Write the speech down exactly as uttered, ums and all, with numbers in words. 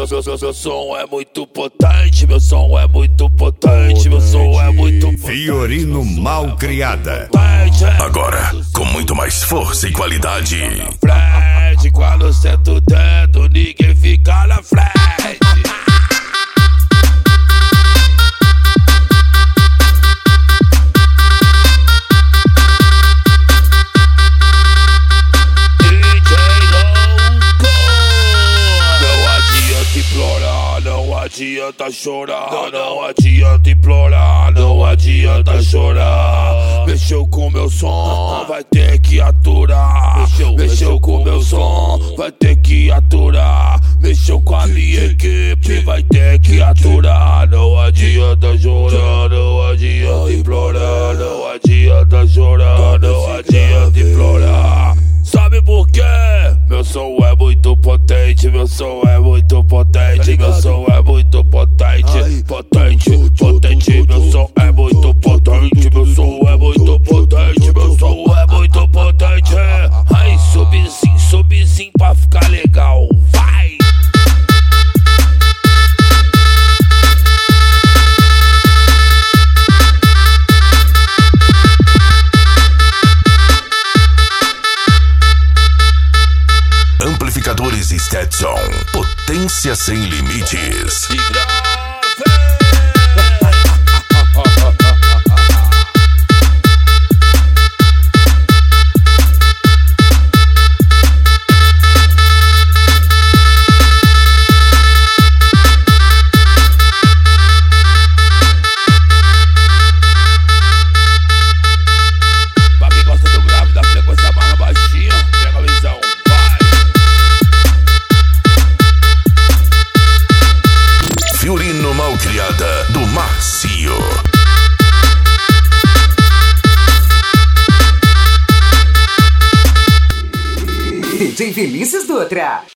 meu, meu, meu, meu som é muito potente, meu som é muito potente, meu som é muito potente. Fiorino Malcriada. Agora, com muito mais força e qualidade. Frente, quando senta o dedo, ninguém fica na frente. Não adianta chorar, não, não adianta implorar, não adianta chorar. Mexeu com meu som, vai ter que aturar. Mexeu, mexeu com meu som, vai ter que aturar. Mexeu com a minha equipe, vai ter que aturar. Não adianta chorar, não adianta implorar, não adianta chorar, não adianta implorar. Sabe por quê? Meu som é muito potente, meu som é muito potente, meu som é muito potente, potente, potente, meu som é muito potente, meu som é muito potente, meu som é muito potente. Aí sobe sim, sobe sim pra ficar legal, vai! Amplificadores Stetson, potência sem limites. Pra quem gosta do grave da frequência mais baixinha, pega a visão. Fiorino Malcriada do Macio. D J Vinícius Dutra.